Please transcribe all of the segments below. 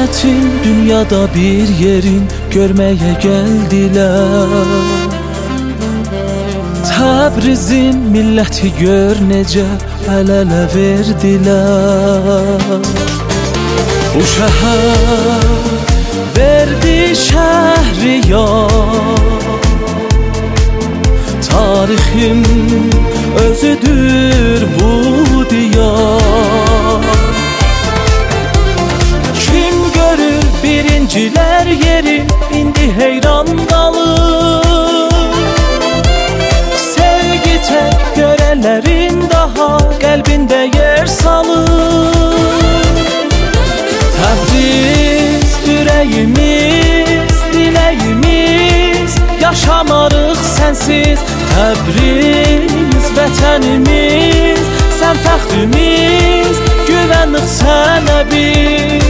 Milletin dünyada bir yerin görmeye geldiler. Təbrizin milləti gör necə əl-ələ verdilər. Bu şəhər verdi Şəhriyar, tarixin özüdür bu diyar. Kim görür birincilər yeri indi heyran qalır. Sevgi tek görənlərin daha qəlbində yer salır. Təbriz ürəyimiz, diləyimiz, yaşamarıq sənsiz. Təbriz vətənimiz, sən fəxrimiz, güvənlik sənə biz.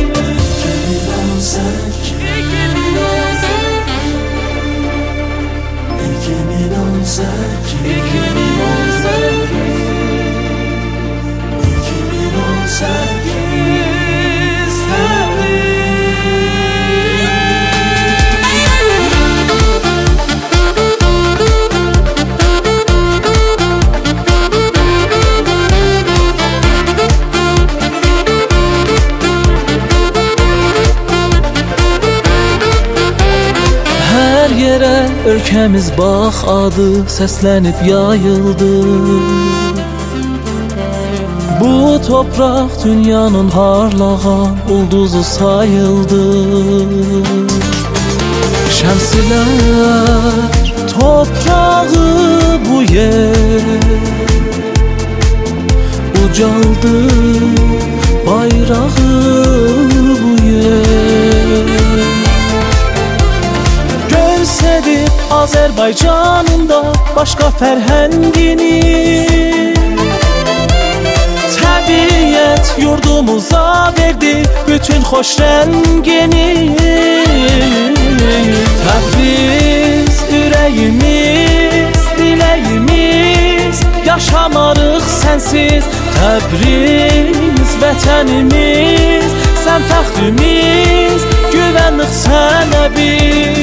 Hər yerə ölkəmiz bax adı səslənib yayıldı. Bu toprak dünyanın harlağan ulduzu sayıldı. Şəmsilər toprağı bu yer, ucaldı bayrağı bu yer. Görsədib Azərbaycanında başqa fərhəngini, təbiət yurdumuza verdi bütün xoş rəngini. Təbriz ürəyimiz, diləyimiz, yaşamarıq sənsiz. Təbriz vətənimiz, sən fəxrimiz, güvənlik sənə biz.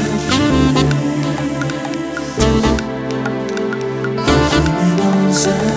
Sen